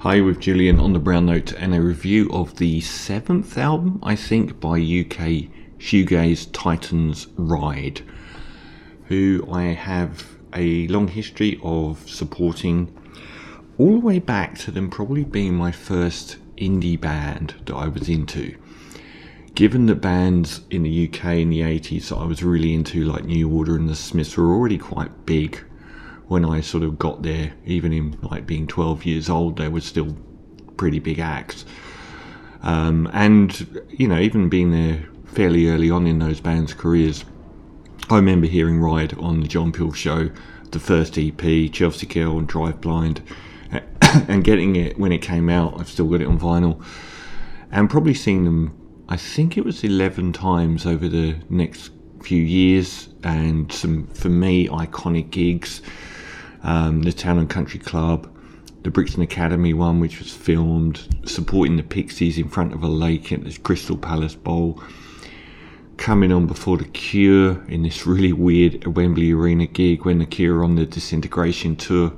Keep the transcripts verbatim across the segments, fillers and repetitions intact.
Hi, with Julian on the Brown Note and a review of the seventh album, I think, by U K shoegaze titans Ride, who I have a long history of supporting, all the way back to them probably being my first indie band that I was into. Given that bands in the U K in the eighties that I was really into, like New Order and the Smiths, were already quite big when I sort of got there, even in like being twelve years old, they were still pretty big acts. Um, and, you know, even being there fairly early on in those bands' careers, I remember hearing Ride on the John Peel Show, the first E P, Chelsea Girl and Drive Blind, and getting it when it came out. I've still got it on vinyl. And probably seen them, I think it was eleven times over the next few years, and some, for me, iconic gigs. Um, the Town and Country Club, the Brixton Academy one, which was filmed, supporting the Pixies in front of a lake at this Crystal Palace Bowl, coming on before The Cure in this really weird Wembley Arena gig when The Cure were on the Disintegration tour.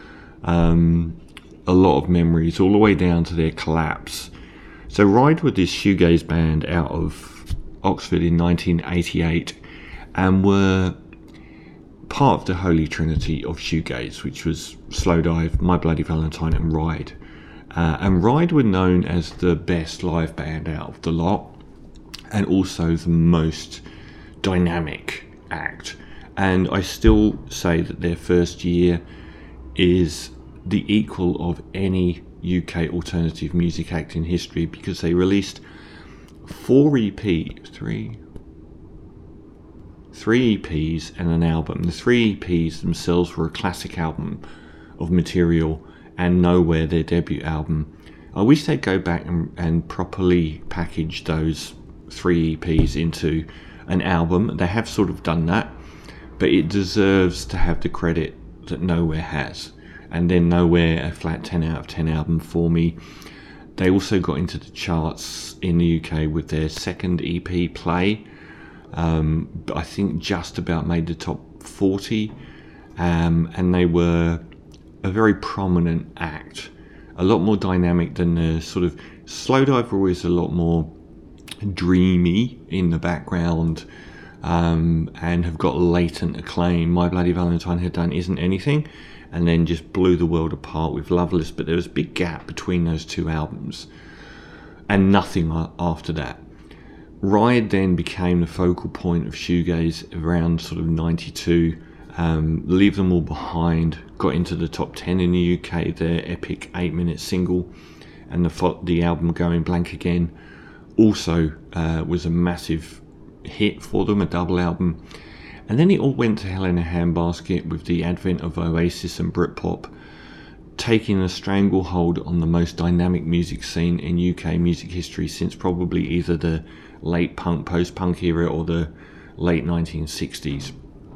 Um, a lot of memories, all the way down to their collapse. So Ride were this shoegaze band out of Oxford in nineteen eighty-eight, and were part of the holy trinity of shoegaze, which was Slowdive, My Bloody Valentine and Ride. Uh, and Ride were known as the best live band out of the lot, and also the most dynamic act. And I still say that their first year is the equal of any U K alternative music act in history, because they released four E Ps, three, three E Ps and an album. The three E Ps themselves were a classic album of material, and Nowhere, their debut album. I wish they'd go back and, and properly package those three E Ps into an album. They have sort of done that, but it deserves to have the credit that Nowhere has. And then Nowhere, a flat ten out of ten album for me. They also got into the charts in the U K with their second E P, Play. Um, but I think just about made the top forty, um, and they were a very prominent act, a lot more dynamic than the sort of Slowdive were always a lot more dreamy in the background, um, and have got latent acclaim. My Bloody Valentine had done Isn't Anything, and then just blew the world apart with Loveless, but there was a big gap between those two albums, and nothing after that. Ride then became the focal point of shoegaze around sort of ninety-two. Um, Leave Them All Behind got into the top ten in the U K, their epic eight-minute single, and the the album Going Blank Again also uh, was a massive hit for them, a double album. And then it all went to hell in a handbasket with the advent of Oasis and Britpop, taking a stranglehold on the most dynamic music scene in U K music history since probably either the late punk, post-punk era or the late nineteen sixties.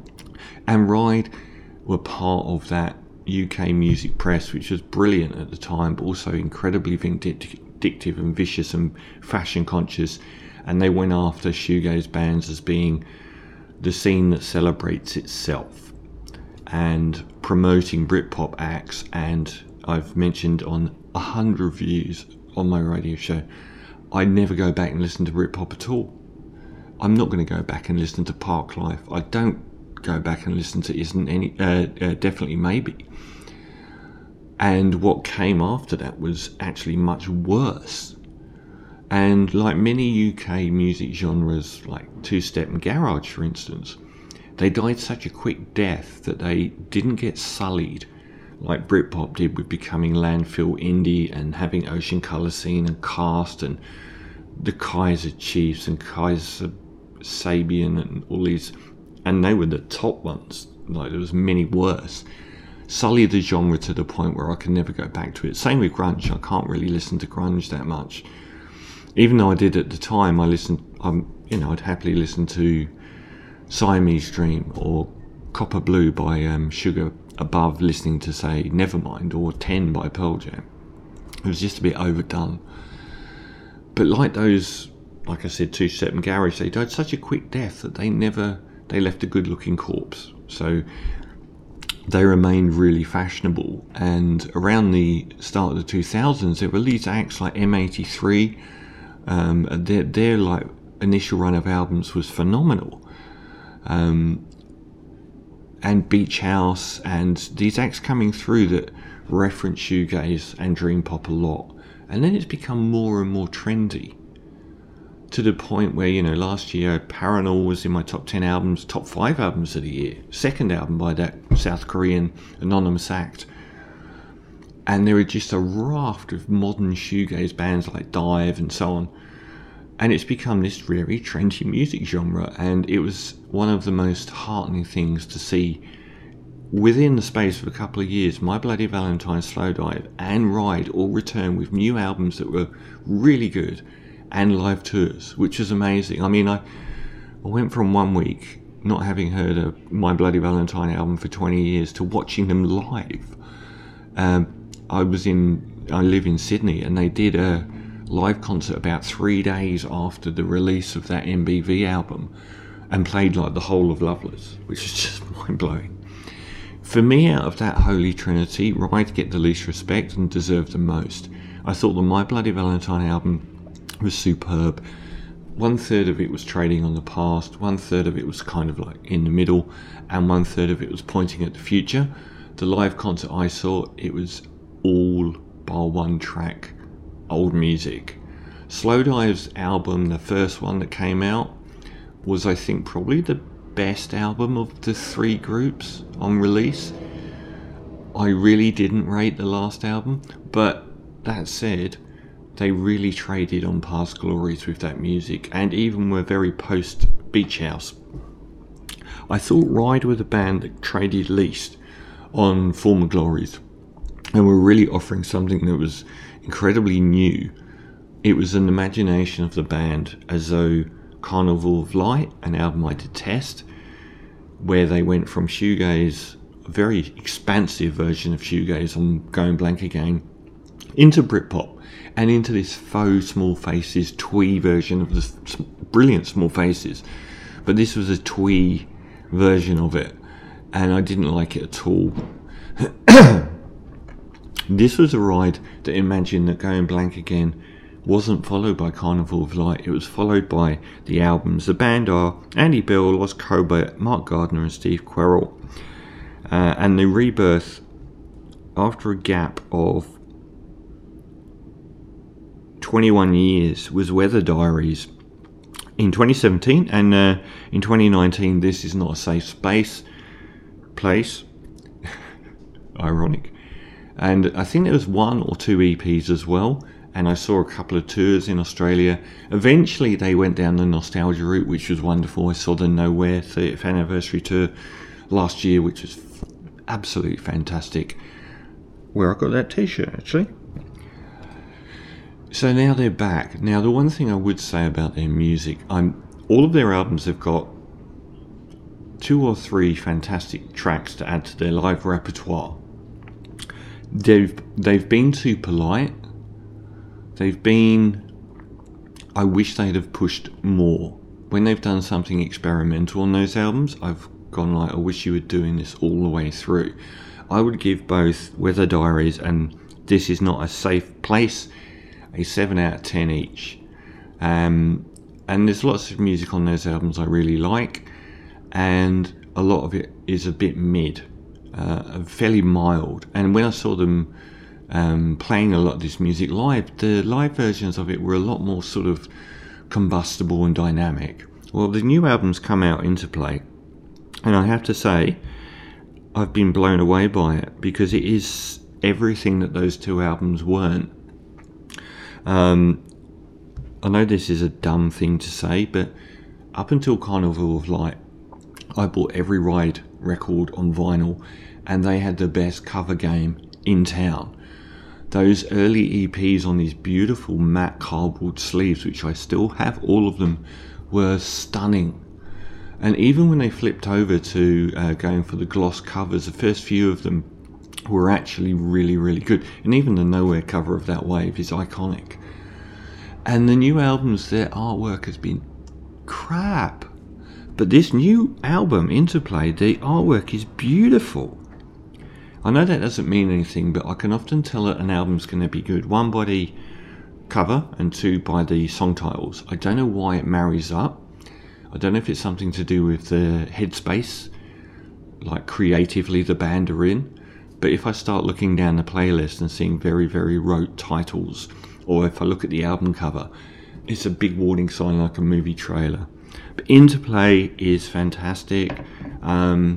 And Ride were part of that U K music press, which was brilliant at the time, but also incredibly vindictive and vicious and fashion conscious. And they went after shoegaze bands as being the scene that celebrates itself, and promoting Britpop acts. And I've mentioned on a hundred reviews on my radio show, I never go back and listen to Britpop at all. I'm not going to go back and listen to Parklife. I don't go back and listen to Isn't Any, uh, uh, Definitely Maybe. And what came after that was actually much worse. And like many U K music genres, like two-step and garage, for instance, they died such a quick death that they didn't get sullied like Britpop did with becoming landfill indie and having Ocean Colour Scene and Cast and the Kaiser Chiefs and Kaiser Sabian and all these, and they were the top ones. Like, there was many worse. Sullied the genre to the point where I can never go back to it. Same with grunge. I can't really listen to grunge that much, even though I did at the time. I listened, um, you know, I'd happily listen to Siamese Dream or Copper Blue by um, Sugar above listening to, say, Nevermind or ten by Pearl Jam. It was just a bit overdone. But like those, like I said, Two Step and Garage, they died such a quick death that they never, they left a good looking corpse. So they remained really fashionable. And around the start of the two thousands, there were these acts like M eighty-three. Um, their, their like initial run of albums was phenomenal. Um, and Beach House, and these acts coming through that reference shoegaze and dream pop a lot. And then it's become more and more trendy, to the point where, you know, last year Parannoul was in my top ten albums, top five albums of the year, second album by that South Korean anonymous act. And there are just a raft of modern shoegaze bands like Dive and so on. And it's become this very trendy music genre, and it was one of the most heartening things to see. Within the space of a couple of years, My Bloody Valentine, Slowdive and Ride all returned with new albums that were really good, and live tours, which was amazing. I mean, I, I went from one week not having heard a My Bloody Valentine album for twenty years to watching them live. Um, I was in, I live in Sydney, and they did a live concert about three days after the release of that M B V album, and played like the whole of Loveless, which is just mind-blowing. For me, out of that holy trinity, Ride get the least respect and deserve the most. I thought the My Bloody Valentine album was superb. One third of it was trading on the past, one third of it was kind of like in the middle, and one third of it was pointing at the future. The live concert I saw, it was all bar one track old music. Slowdive's album, the first one that came out, was I think probably the best album of the three groups on release. I really didn't rate the last album, but that said, they really traded on past glories with that music, and even were very post Beach House. I thought Ride were the band that traded least on former glories, and were really offering something that was incredibly new. It was an imagination of the band, as though Carnival of Light, an album I detest, where they went from shoegaze, a very expansive version of shoegaze on Going Blank Again, into Britpop, and into this faux Small Faces twee version of the brilliant Small Faces. But this was a twee version of it, and I didn't like it at all. This was a ride that imagined that Going Blank Again wasn't followed by Carnival of Light. It was followed by the albums. The band are Andy Bell, Lost Cobalt, Mark Gardner and Steve Querrell. Uh, and the rebirth after a gap of twenty-one years was Weather Diaries in twenty seventeen, and uh, in twenty nineteen This Is Not a Safe Space place. Ironic. And I think there was one or two E Ps as well, and I saw a couple of tours in Australia. Eventually they went down the nostalgia route, which was wonderful. I saw the Nowhere thirtieth anniversary tour last year, which was f- absolutely fantastic, where I got that t-shirt actually. So now they're back. Now the one thing I would say about their music, I'm all of their albums have got two or three fantastic tracks to add to their live repertoire. They've they've been too polite. They've been, I wish they'd have pushed more. When they've done something experimental on those albums, I've gone like, I wish you were doing this all the way through. I would give both Weather Diaries and This Is Not a Safe Place a seven out of ten each. Um, and there's lots of music on those albums I really like, and a lot of it is a bit mid, uh, fairly mild. And when I saw them Um, playing a lot of this music live, the live versions of it were a lot more sort of combustible and dynamic. Well, the new album's come out, Interplay, and I have to say I've been blown away by it, because it is everything that those two albums weren't. um, I know this is a dumb thing to say, but up until Carnival of Light, I bought every Ride record on vinyl, and they had the best cover game in town. Those early E Ps on these beautiful matte cardboard sleeves, which I still have all of them, were stunning. And even when they flipped over to uh, going for the gloss covers, the first few of them were actually really, really good. And even the Nowhere cover of That Wave is iconic. And the new albums, their artwork has been crap. But this new album, Interplay, the artwork is beautiful. I know that doesn't mean anything, but I can often tell that an album's going to be good, one by the cover and two by the song titles. I don't know why it marries up. I don't know if it's something to do with the headspace, like creatively the band are in, but if I start looking down the playlist and seeing very, very rote titles, or if I look at the album cover, it's a big warning sign like a movie trailer. But Interplay is fantastic. Um,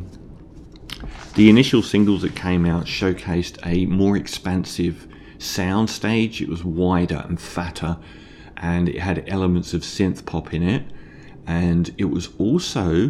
the initial singles that came out showcased a more expansive sound stage. It was wider and fatter, and it had elements of synth pop in it, and it was also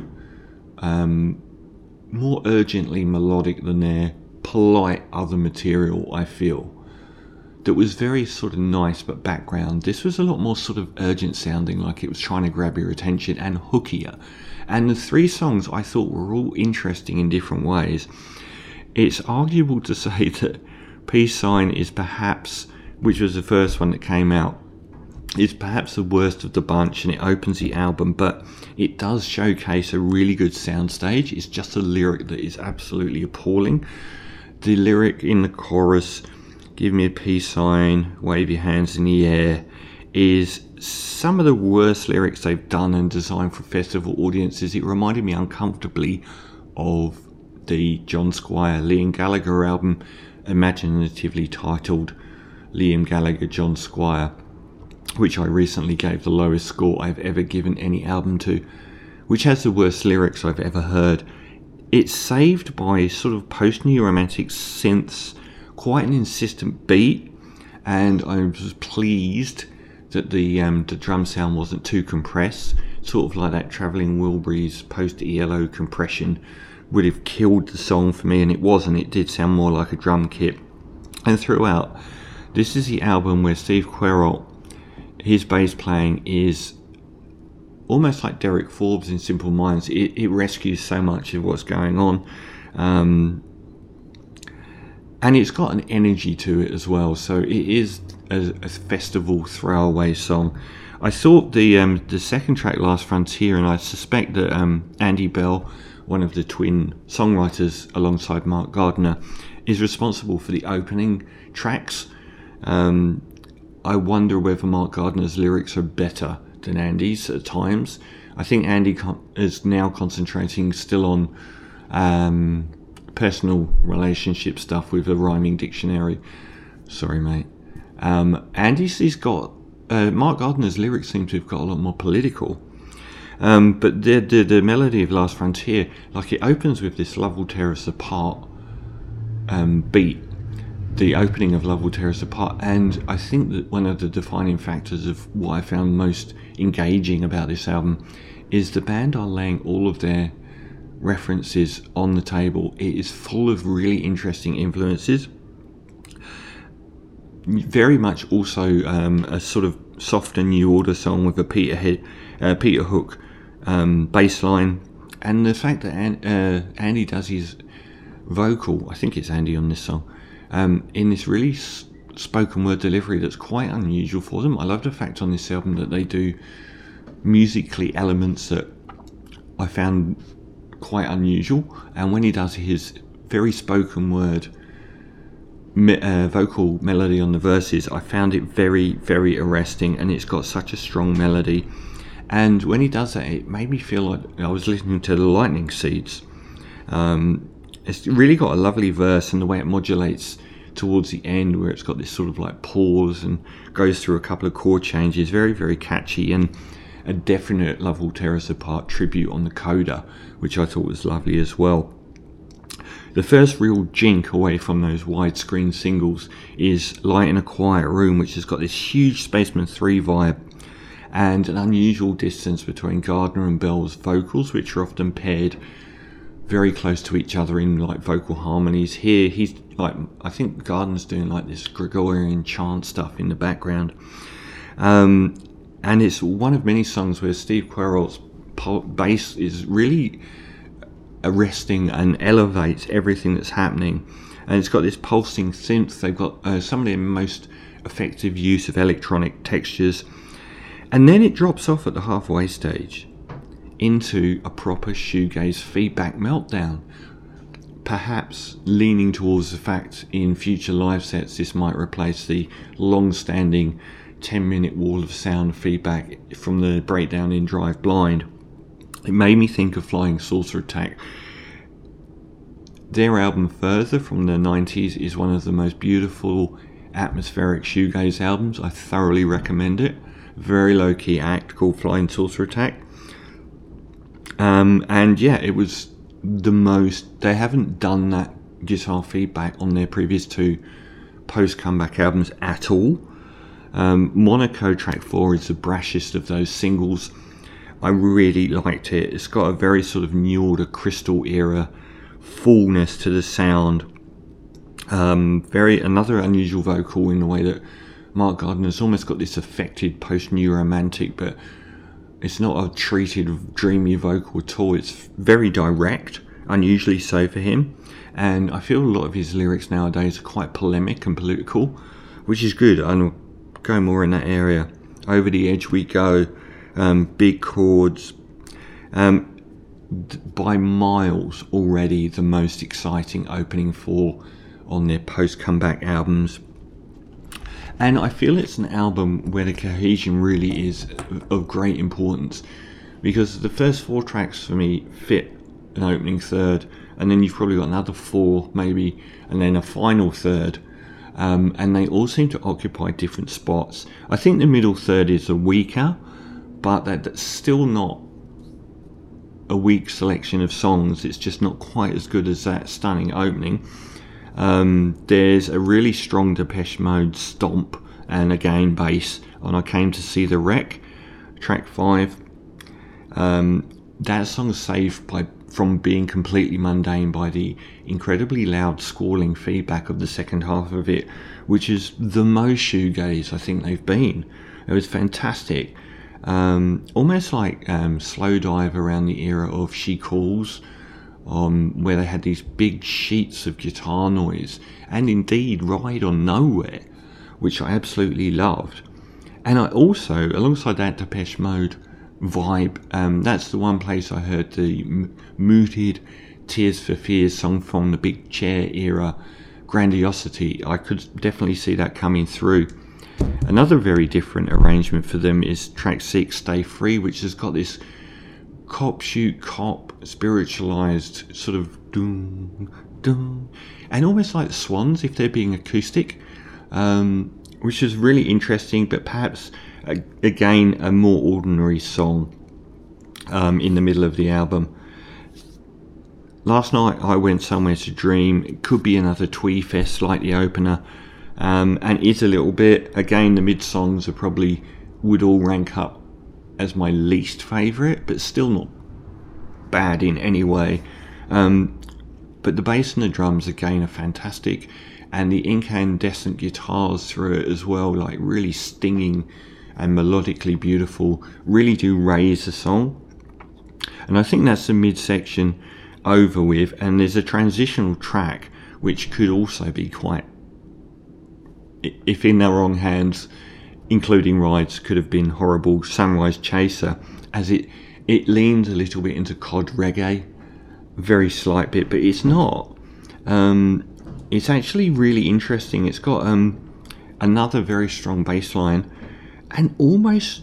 um, more urgently melodic than their polite other material, I feel. That was very sort of nice but background. This was a lot more sort of urgent sounding, like it was trying to grab your attention, and hookier. And the three songs I thought were all interesting in different ways. It's arguable to say that Peace Sign is perhaps, which was the first one that came out, is perhaps the worst of the bunch, and it opens the album, but it does showcase a really good soundstage. It's just a lyric that is absolutely appalling. The lyric in the chorus, "Give me a peace sign, wave your hands in the air," is some of the worst lyrics they've done and designed for festival audiences. It reminded me uncomfortably of the John Squire Liam Gallagher album, imaginatively titled Liam Gallagher John Squire, which I recently gave the lowest score I've ever given any album to, which has the worst lyrics I've ever heard. It's saved by sort of post-new romantic synths, quite an insistent beat, and I was pleased that the um, the drum sound wasn't too compressed, sort of like that Travelling Wilburys post-E L O compression would have killed the song for me, and it wasn't. It did sound more like a drum kit. And throughout, this is the album where Steve Queralt, his bass playing is almost like Derek Forbes in Simple Minds. It, it rescues so much of what's going on. Um, and it's got an energy to it as well. So it is a, a festival throwaway song. I thought the um, the second track, Last Frontier, and I suspect that um, Andy Bell, one of the twin songwriters alongside Mark Gardner, is responsible for the opening tracks. Um, I wonder whether Mark Gardner's lyrics are better than Andy's at times. I think Andy con- is now concentrating still on um, personal relationship stuff with a rhyming dictionary. Sorry, mate. Um, Andy's he's got uh, Mark Gardner's lyrics seem to have got a lot more political. Um, but the, the the melody of Last Frontier, like it opens with this Love Will Tear Us Apart um, beat. The opening of Love Will Tear Us Apart, and I think that one of the defining factors of what I found most engaging about this album is the band are laying all of their references on the table. It is full of really interesting influences, very much also um, a sort of softer New Order song with a Peter, Head, uh, Peter Hook um, bass line, and the fact that An- uh, Andy does his vocal, I think it's Andy on this song, Um, in this really s- spoken word delivery that's quite unusual for them. I love the fact on this album that they do musically elements that I found quite unusual, and when he does his very spoken word me- uh, vocal melody on the verses, I found it very, very arresting, and it's got such a strong melody. And when he does that, it made me feel like I was listening to the Lightning Seeds. Um, It's really got a lovely verse, and the way it modulates towards the end, where it's got this sort of like pause and goes through a couple of chord changes, very, very catchy, and a definite Love Will Tear Us Apart tribute on the coda, which I thought was lovely as well. The first real jink away from those widescreen singles is Light in a Quiet Room, which has got this huge Spaceman three vibe, and an unusual distance between Gardner and Bell's vocals, which are often paired very close to each other in like vocal harmonies. Here he's like, I think Gardner's doing like this Gregorian chant stuff in the background, um, and it's one of many songs where Steve Queralt's bass is really arresting and elevates everything that's happening, and it's got this pulsing synth. They've got uh, some of their most effective use of electronic textures, and then it drops off at the halfway stage into a proper shoegaze feedback meltdown. perhaps leaning towards the fact in future live sets this might replace the long-standing ten minute wall of sound feedback from the breakdown in Drive Blind. It made me think of Flying Saucer Attack. Their album Further from the nineties is one of the most beautiful atmospheric shoegaze albums. I thoroughly recommend it. Very low-key act called Flying Saucer Attack. Um, and yeah, it was the most... They haven't done that guitar feedback on their previous two post-comeback albums at all. Um, Monaco track four is the brashest of those singles. I really liked it. It's got a very sort of New Order Crystal era fullness to the sound. Um, very another unusual vocal in the way that Mark Gardner's almost got this affected post-new romantic, but it's not a treated dreamy vocal at all. It's very direct, unusually so for him. And I feel a lot of his lyrics nowadays are quite polemic and political, which is good. I'll go more in that area. Over the Edge We Go, um, big chords. Um, by miles already the most exciting opening four on their post-comeback albums. And I feel it's an album where the cohesion really is of great importance, because the first four tracks for me fit an opening third, and then you've probably got another four maybe, and then a final third, um, and they all seem to occupy different spots. I think the middle third is a weaker, but that, that's still not a weak selection of songs. It's just not quite as good as that stunning opening. Um, there's a really strong Depeche Mode stomp and again bass on I Came to See the Wreck, track five. Um, that song's saved by from being completely mundane by the incredibly loud squalling feedback of the second half of it, which is the most shoegaze I think they've been. It was fantastic. Um, almost like um, Slowdive around the era of She Calls, um, where they had these big sheets of guitar noise, and indeed Ride on Nowhere, which I absolutely loved. And I also, alongside that Depeche Mode vibe, um, that's the one place I heard the m- mooted Tears for Fears song from the Big Chair era, Grandiosity. I could definitely see that coming through. Another very different arrangement for them is track six, Stay Free, which has got this cop shoot cop spiritualized sort of doom doom, and almost like Swans if they're being acoustic, um, which is really interesting, but perhaps uh, again a more ordinary song um, in the middle of the album. Last Night I Went Somewhere to Dream. It could be another twee fest like the opener. Um, and is a little bit, again the mid songs are probably would all rank up as my least favourite, but still not bad in any way. Um, but the bass and the drums again are fantastic, and the incandescent guitars through it as well, like really stinging and melodically beautiful, really do raise the song. And I think that's the midsection over with, and there's a transitional track which could also be quite, if in the wrong hands, including rides, could have been horrible. Sunrise Chaser, as it it leans a little bit into cod reggae, very slight bit, but it's not. Um, it's actually really interesting. It's got um, another very strong bass line, and almost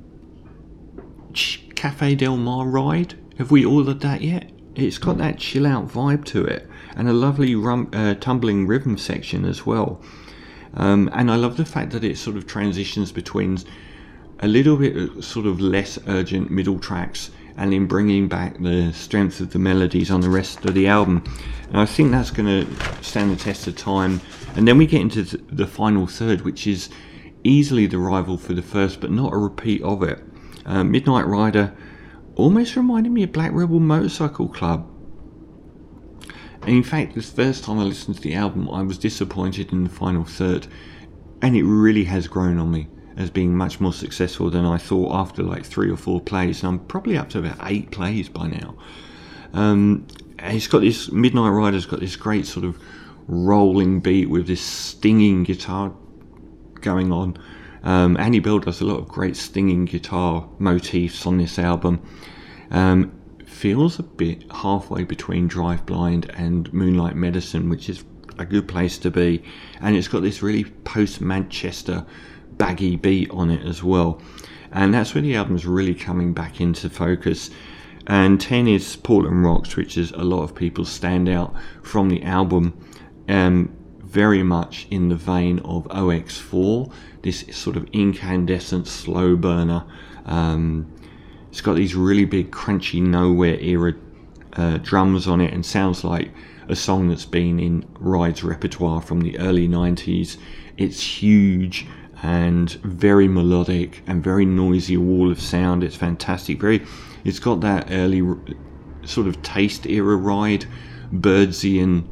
Cafe Del Mar ride. Have we ordered that yet? It's got that chill out vibe to it, and a lovely rum, uh, tumbling rhythm section as well. Um, and I love the fact that it sort of transitions between a little bit of sort of less urgent middle tracks and then bringing back the strength of the melodies on the rest of the album. And I think that's going to stand the test of time. And then we get into the final third, which is easily the rival for the first, but not a repeat of it. Uh, Midnight Rider almost reminded me of Black Rebel Motorcycle Club. And in fact, the first time I listened to the album, I was disappointed in the final third, and it really has grown on me as being much more successful than I thought after like three or four plays, and I'm probably up to about eight plays by now. Um, and it's got this, Midnight Rider's got this great sort of rolling beat with this stinging guitar going on. Um, Annie Bell does a lot of great stinging guitar motifs on this album. Um, feels a bit halfway between Drive Blind and Moonlight Medicine, which is a good place to be. And it's got this really post-Manchester baggy beat on it as well. And that's where the album's really coming back into focus. And ten is Portland Rocks, which is a lot of people's standout from the album. Um, very much in the vein of O X four, this sort of incandescent slow burner. Um, it's got these really big crunchy Nowhere era uh, drums on it, and sounds like a song that's been in Ride's repertoire from the early nineties. It's huge and very melodic and very noisy wall of sound. It's fantastic. Very, it's got that early sort of Taste era Ride, Birdsian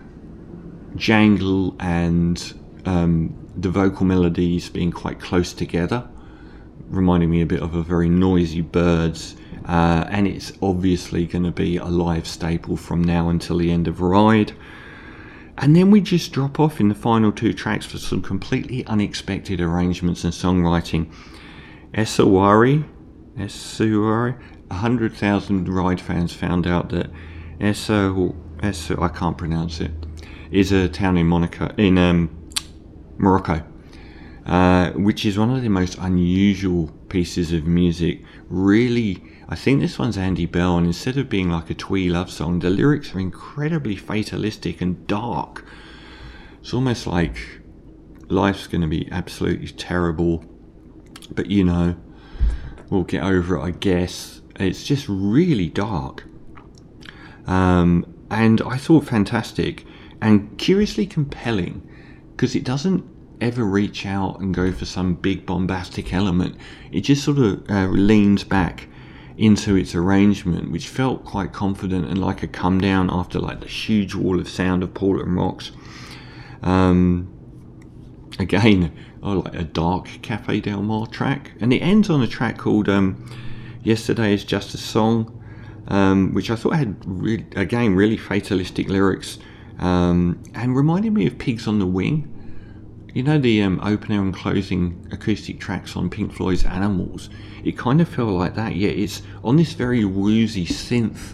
jangle, and um, the vocal melodies being quite close together, reminding me a bit of a very noisy Birds. Uh, and it's obviously going to be a live staple from now until the end of Ride. And then we just drop off in the final two tracks for some completely unexpected arrangements and songwriting. Esawari, Esawari, one hundred thousand Ride fans found out that Esa, Esa, I can't pronounce it, is a town in Monaco, in um, Morocco, uh, which is one of the most unusual pieces of music. Really, I think this one's Andy Bell, and instead of being like a twee love song, the lyrics are incredibly fatalistic and dark. It's almost like life's going to be absolutely terrible, but you know, we'll get over it, I guess. It's just really dark. Um, and I thought fantastic and curiously compelling, because it doesn't ever reach out and go for some big bombastic element. It just sort of uh, leans back into its arrangement, which felt quite confident and like a come down after like the huge wall of sound of Portland Rocks. Um, again, oh, like a dark Cafe Del Mar track, and it ends on a track called um, Yesterday is Just a Song, um, which I thought had re- again really fatalistic lyrics, um, and reminded me of Pigs on the Wing. You know, the um, opener and closing acoustic tracks on Pink Floyd's Animals? It kind of felt like that, yet it's on this very woozy synth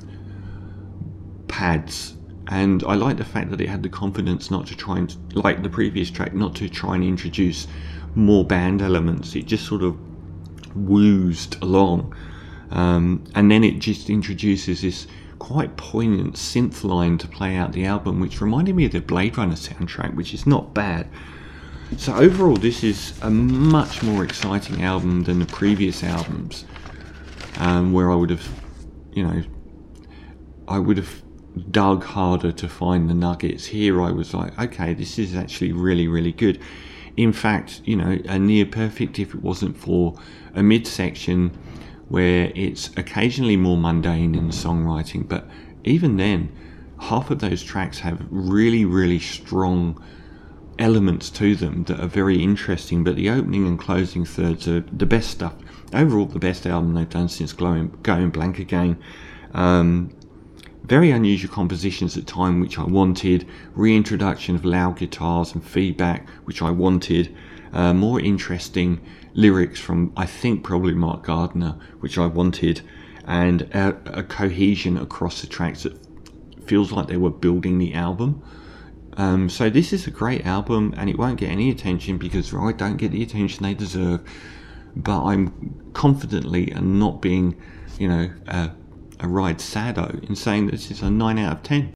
pads. And I like the fact that it had the confidence not to try and, like the previous track, not to try and introduce more band elements. It just sort of woozed along. Um, and then it just introduces this quite poignant synth line to play out the album, which reminded me of the Blade Runner soundtrack, which is not bad. So overall, this is a much more exciting album than the previous albums, um, where I would have, you know, I would have dug harder to find the nuggets. Here I was like, okay, this is actually really, really good. In fact, you know, a near perfect if it wasn't for a midsection where it's occasionally more mundane in songwriting, but even then, half of those tracks have really, really strong elements to them that are very interesting, but the opening and closing thirds are the best stuff. Overall, the best album they've done since Going, Going Blank Again. Um, very unusual compositions at time, which I wanted. Reintroduction of loud guitars and feedback, which I wanted. Uh, more interesting lyrics from, I think, probably Mark Gardner, which I wanted. And a, a cohesion across the tracks that feels like they were building the album. Um, so this is a great album, and it won't get any attention because I don't get the attention they deserve. But I'm confidently and not being, you know, a, a Ride sado in saying this is a nine out of ten.